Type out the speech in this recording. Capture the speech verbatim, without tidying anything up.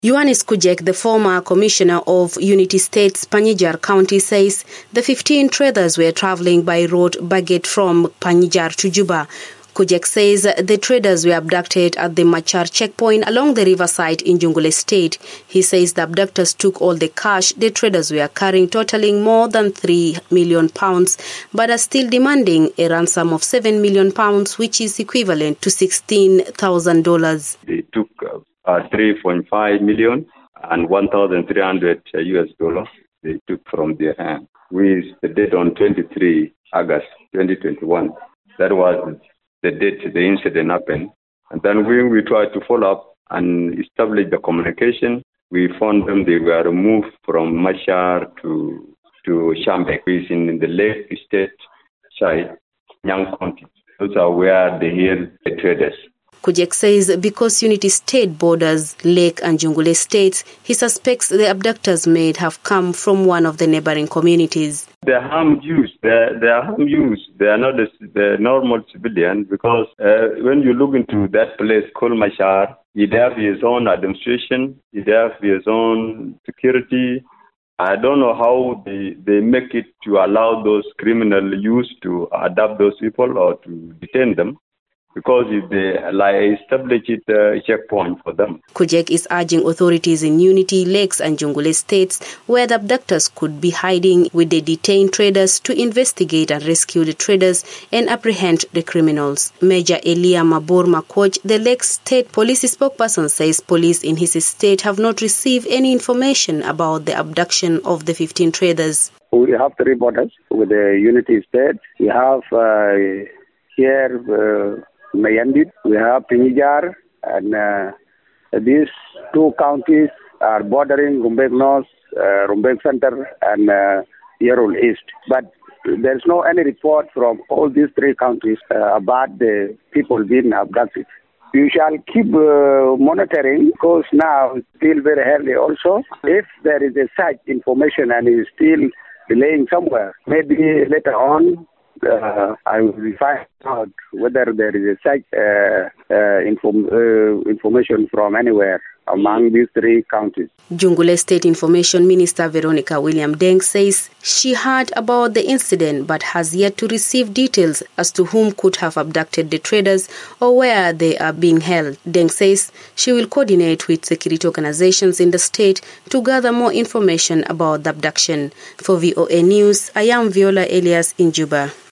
Yohannes Kujek, the former commissioner of Unity State's Panjshir County, says the fifteen traders were traveling by road baggage from Panjshir to Juba. Kujek says the traders were abducted at the Machar checkpoint along the riverside in Jonglei State. He says the abductors took all the cash the traders were carrying, totaling more than three million pounds, but are still demanding a ransom of seven million pounds, which is equivalent to sixteen thousand dollars. They took uh, three point five million and one thousand three hundred U S dollars they took from their hand. With the date on twenty-third August twenty twenty-one. That was the date the incident happened. And then when we tried to follow up and establish the communication, we found them they were removed from Machar to to Shambek, which is in the Lake State side, Nyang County. Those are where they hail the traders. Kujek says because Unity State borders Lake and Jonglei states, he suspects the abductors may have come from one of the neighboring communities. They are harm Jews. They are, they are harm Jews. They are not the, the normal civilian because uh, when you look into that place called Machar, it has his own administration, it has his own security. I don't know how they, they make it to allow those criminal youths to adapt those people or to detain them. Because if they like, establish it a uh, checkpoint for them. Kujek is urging authorities in Unity, Lakes and Jonglei states where the abductors could be hiding with the detained traders to investigate and rescue the traders and apprehend the criminals. Major Elia Mabor Makwoj, the Lakes State Police spokesperson, says police in his state have not received any information about the abduction of the fifteen traders. We have three borders with the Unity State. We have uh, here... Uh, Mayandit, we have Panjshir, and uh, these two counties are bordering Rumbek North, uh, Rumbek Center, and uh, Yerul East. But there's no any report from all these three counties uh, about the people being abducted. You shall keep uh, monitoring because now it's still very early also. If there is a such information and is still delaying somewhere, maybe later on, Uh, I will find out whether there is a such uh, uh, inform, uh, information from anywhere among these three counties. Jonglei State Information Minister Veronica William Deng says she heard about the incident but has yet to receive details as to whom could have abducted the traders or where they are being held. Deng says she will coordinate with security organizations in the state to gather more information about the abduction. For V O A News, I am Viola Elias in Juba.